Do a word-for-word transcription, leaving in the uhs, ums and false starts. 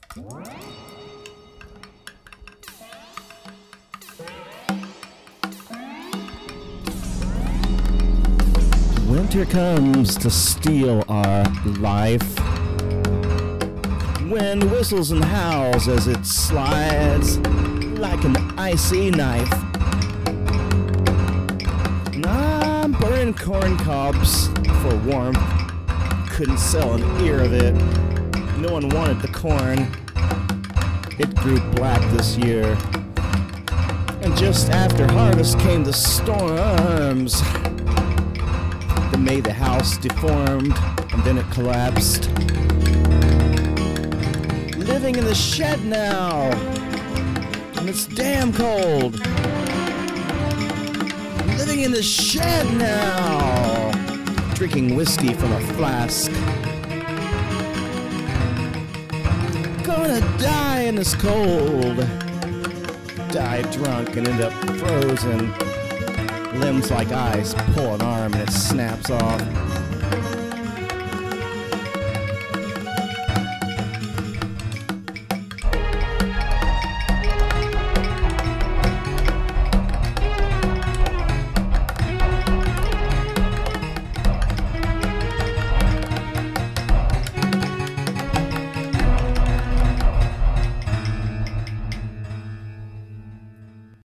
Winter comes to steal our life. Wind whistles and howls as it slides like an icy knife. And I'm burning corn cobs for warmth. Couldn't sell an ear of it. No one wanted the corn. It grew black this year. And just after harvest came the storms that made the house deformed, and then it collapsed. Living in the shed now, and it's damn cold. Living in the shed now, drinking whiskey from a flask. Gonna die in this cold. Die drunk and end up frozen. Limbs like ice, pull an arm and it snaps off.